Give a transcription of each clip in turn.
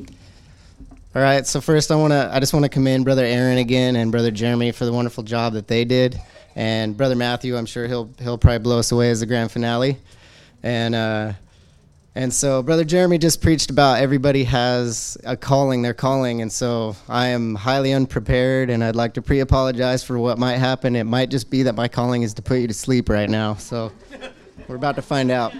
All right, so first I just want to commend Brother Aaron again and Brother Jeremy for the wonderful job that they did, and Brother Matthew, I'm sure he'll probably blow us away as the grand finale, and so Brother Jeremy just preached about everybody has a calling, their calling, and so I am highly unprepared, and I'd like to pre-apologize for what might happen. It might just be that my calling is to put you to sleep right now, so we're about to find out.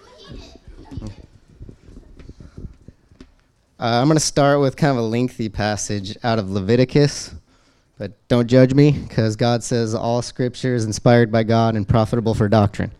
I'm going to start with kind of a lengthy passage out of Leviticus, but don't judge me, because God says all Scripture is inspired by God and profitable for doctrine.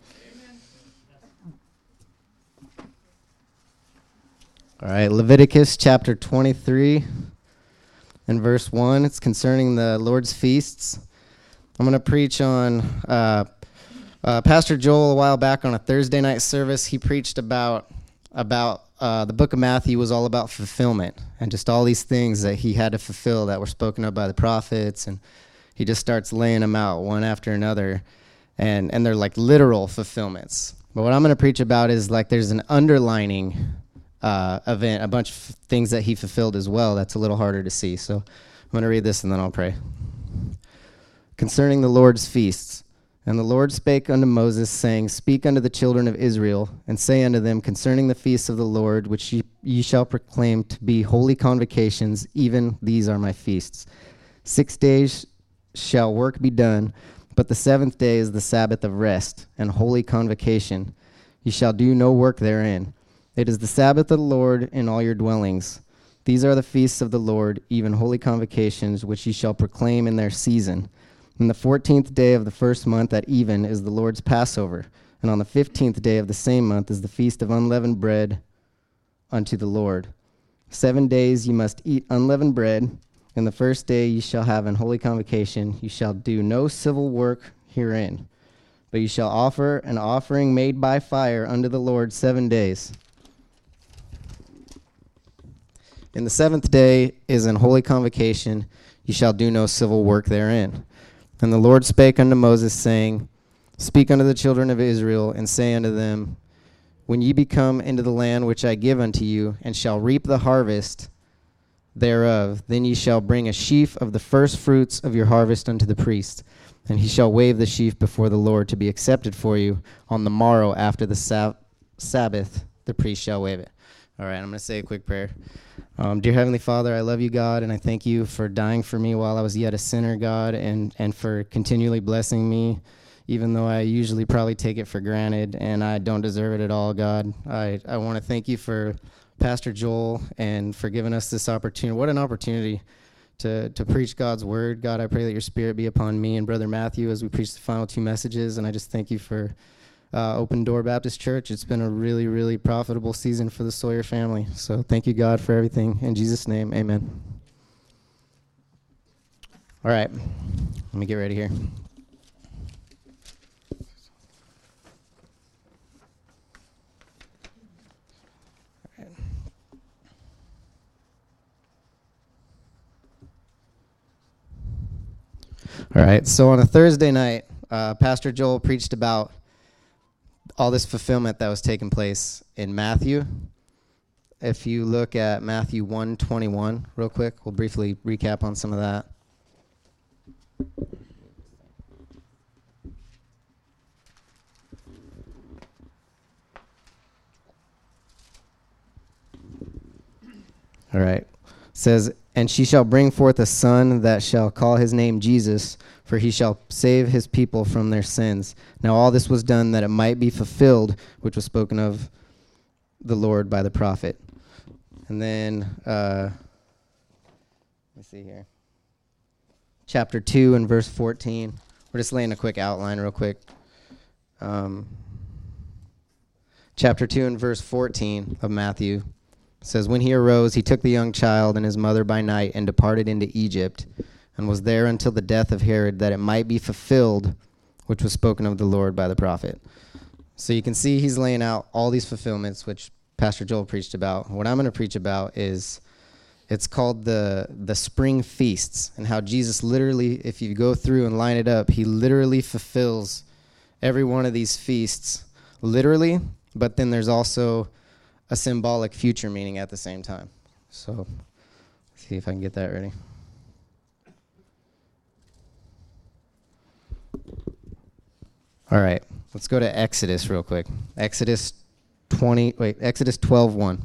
All right, Leviticus chapter 23 and verse 1. It's concerning the Lord's feasts. I'm going to preach on Pastor Joel a while back on a Thursday night service. He preached about the book of Matthew was all about fulfillment and just all these things that he had to fulfill that were spoken of by the prophets, and he just starts laying them out one after another, and they're like literal fulfillments. But what I'm going to preach about is like there's an underlining event, a bunch of things that he fulfilled as well that's a little harder to see. So I'm going to read this and then I'll pray. Concerning the Lord's feasts. And the Lord spake unto Moses, saying, Speak unto the children of Israel, and say unto them concerning the feasts of the Lord, which ye shall proclaim to be holy convocations, even these are my feasts. 6 days shall work be done, but the seventh day is the Sabbath of rest, and holy convocation. Ye shall do no work therein. It is the Sabbath of the Lord in all your dwellings. These are the feasts of the Lord, even holy convocations, which ye shall proclaim in their season. And the 14th day of the first month at even is the Lord's Passover, and on the 15th day of the same month is the feast of unleavened bread unto the Lord. 7 days ye must eat unleavened bread, and the first day ye shall have an holy convocation. Ye shall do no civil work herein, but ye shall offer an offering made by fire unto the Lord 7 days. In the seventh day is an holy convocation. Ye shall do no civil work therein. And the Lord spake unto Moses, saying, Speak unto the children of Israel, and say unto them, When ye be come into the land which I give unto you, and shall reap the harvest thereof, then ye shall bring a sheaf of the first fruits of your harvest unto the priest, and he shall wave the sheaf before the Lord to be accepted for you. On the morrow after the Sabbath, the priest shall wave it. All right, I'm going to say a quick prayer. Dear Heavenly Father, I love you, God, and I thank you for dying for me while I was yet a sinner, God, and for continually blessing me, even though I usually probably take it for granted, and I don't deserve it at all, God. I want to thank you for Pastor Joel and for giving us this opportunity. What an opportunity to preach God's word. God, I pray that your spirit be upon me and Brother Matthew as we preach the final two messages, and I just thank you for Open Door Baptist Church. It's been a really, really profitable season for the Sawyer family. So thank you, God, for everything. In Jesus' name, amen. All right, let me get ready here. All right, so on a Thursday night, Pastor Joel preached about all this fulfillment that was taking place in Matthew. If you look at Matthew 1:21 real quick, we'll briefly recap on some of that. All right. It says, And she shall bring forth a son that shall call his name Jesus, for he shall save his people from their sins. Now all this was done that it might be fulfilled, which was spoken of the Lord by the prophet. And then, let me see here. Chapter 2 and verse 14. We're just laying a quick outline real quick. Chapter 2 and verse 14 of Matthew. It says, When he arose, he took the young child and his mother by night and departed into Egypt, and was there until the death of Herod, that it might be fulfilled, which was spoken of the Lord by the prophet. So you can see he's laying out all these fulfillments, which Pastor Joel preached about. What I'm going to preach about is, it's called the spring feasts, and how Jesus literally, if you go through and line it up, he literally fulfills every one of these feasts, literally, but then there's also a symbolic future meaning at the same time. So, see if I can get that ready. All right, let's go to Exodus real quick. Exodus 12:1.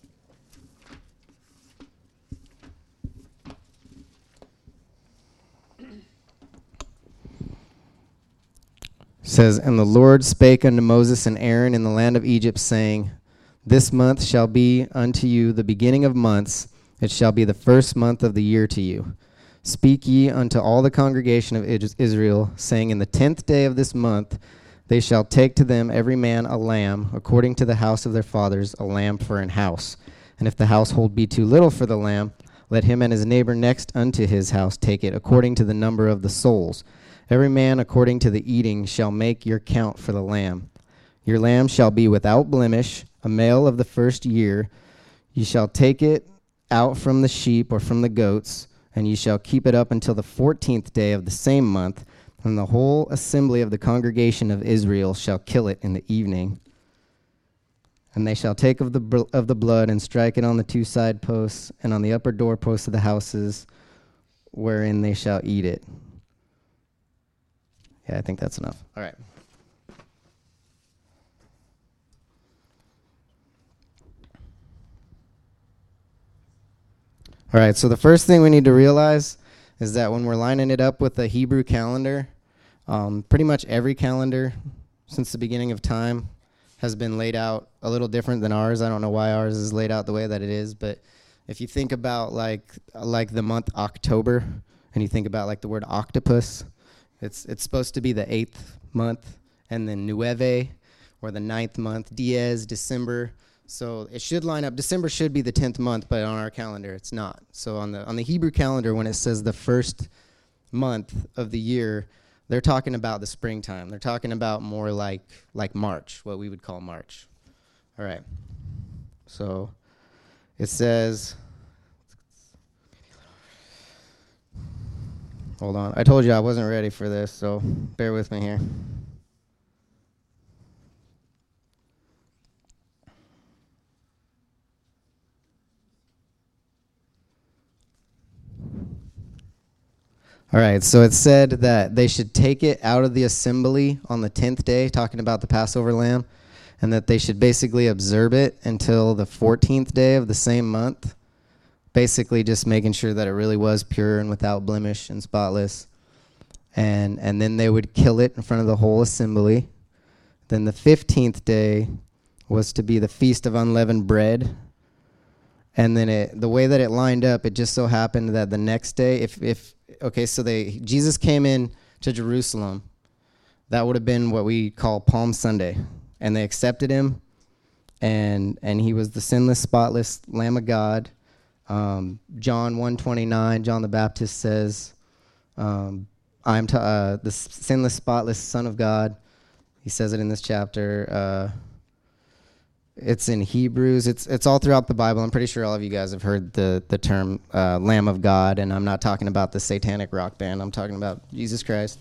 Says, "And the Lord spake unto Moses and Aaron in the land of Egypt, saying, This month shall be unto you the beginning of months. It shall be the first month of the year to you. Speak ye unto all the congregation of Israel, saying, In the 10th day of this month they shall take to them every man a lamb, according to the house of their fathers, a lamb for an house. And if the household be too little for the lamb, let him and his neighbor next unto his house take it, according to the number of the souls. Every man according to the eating shall make your count for the lamb. Your lamb shall be without blemish, a male of the first year. You shall take it out from the sheep or from the goats, and you shall keep it up until the 14th day of the same month, and the whole assembly of the congregation of Israel shall kill it in the evening. And they shall take of the blood and strike it on the two side posts and on the upper doorposts of the houses wherein they shall eat it." Yeah, I think that's enough. All right. All right, so the first thing we need to realize is that when we're lining it up with the Hebrew calendar, pretty much every calendar since the beginning of time has been laid out a little different than ours. I don't know why ours is laid out the way that it is, but if you think about like the month October, and you think about like the word octopus, it's supposed to be the 8th month, and then Nueve, or the 9th month, Diez, December. So it should line up. December should be the 10th month, but on our calendar it's not. So on the Hebrew calendar, when it says the first month of the year, they're talking about the springtime. They're talking about more like March, what we would call March. All right. So it says, hold on. I told you I wasn't ready for this, so bear with me here. All right, so it said that they should take it out of the assembly on the 10th day, talking about the Passover lamb, and that they should basically observe it until the 14th day of the same month, basically just making sure that it really was pure and without blemish and spotless. And then they would kill it in front of the whole assembly. Then the 15th day was to be the Feast of Unleavened Bread. And then the way that it lined up, it just so happened that the next day, Jesus came in to Jerusalem. That would have been what we call Palm Sunday. And they accepted him, and he was the sinless, spotless Lamb of God. John 1:29, John the Baptist says, I'm the sinless, spotless Son of God. He says it in this chapter. It's in Hebrews. It's all throughout the Bible. I'm pretty sure all of you guys have heard the term Lamb of God, and I'm not talking about the satanic rock band. I'm talking about Jesus Christ.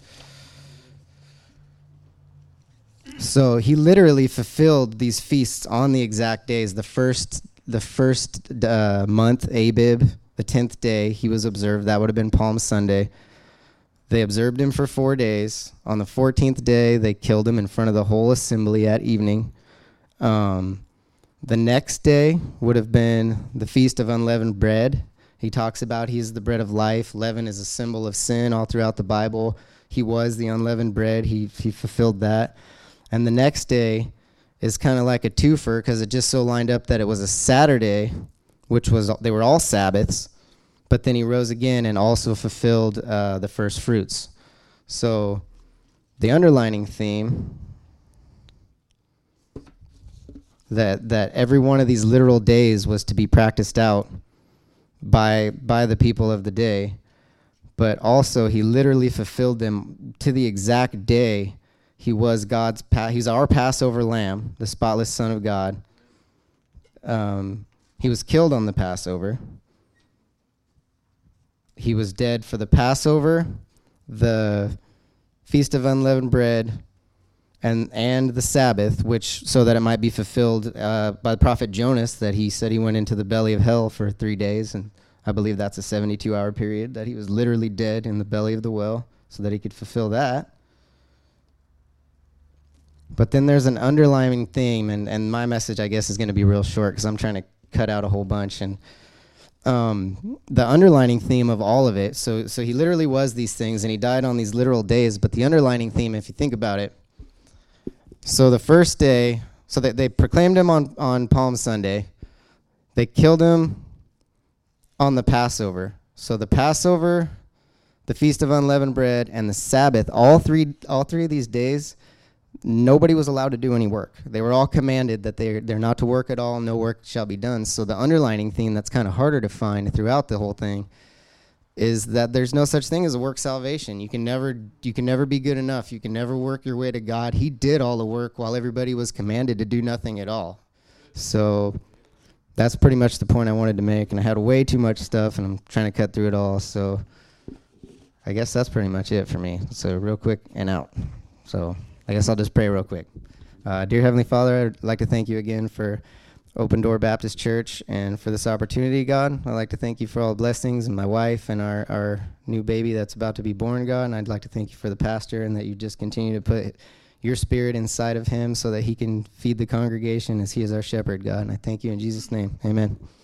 So he literally fulfilled these feasts on the exact days. The first month, Abib, the 10th day, he was observed. That would have been Palm Sunday. They observed him for 4 days. On the 14th day, they killed him in front of the whole assembly at evening. The next day would have been the Feast of Unleavened Bread. He talks about he's the bread of life. Leaven is a symbol of sin all throughout the Bible. He was the unleavened bread. He fulfilled that. And the next day is kind of like a twofer because it just so lined up that it was a Saturday, they were all Sabbaths, but then he rose again and also fulfilled the first fruits. So the underlining theme that every one of these literal days was to be practiced out by the people of the day, but also he literally fulfilled them to the exact day. He was he's our Passover lamb, the spotless Son of God. He was killed on the Passover. He was dead for the Passover, the Feast of Unleavened Bread, and the Sabbath, which so that it might be fulfilled by the prophet Jonas, that he said he went into the belly of hell for 3 days, and I believe that's a 72-hour period, that he was literally dead in the belly of the well so that he could fulfill that. But then there's an underlying theme, and my message, I guess, is going to be real short because I'm trying to cut out a whole bunch. And the underlining theme of all of it, so he literally was these things, and he died on these literal days, but the underlining theme, if you think about it, so the first day, so they proclaimed him on Palm Sunday. They killed him on the Passover. So the Passover, the Feast of Unleavened Bread, and the Sabbath, all three of these days, nobody was allowed to do any work. They were all commanded that they're not to work at all, no work shall be done. So the underlining theme that's kind of harder to find throughout the whole thing is that there's no such thing as a work salvation. You can never be good enough. You can never work your way to God. He did all the work while everybody was commanded to do nothing at all. So that's pretty much the point I wanted to make, and I had way too much stuff, and I'm trying to cut through it all. So I guess that's pretty much it for me. So real quick and out. So I guess I'll just pray real quick. Dear Heavenly Father, I'd like to thank you again for Open Door Baptist Church and for this opportunity, God. I'd like to thank you for all the blessings and my wife and our new baby that's about to be born, God. And I'd like to thank you for the pastor and that you just continue to put your spirit inside of him so that he can feed the congregation as he is our shepherd, God. And I thank you in Jesus' name. Amen.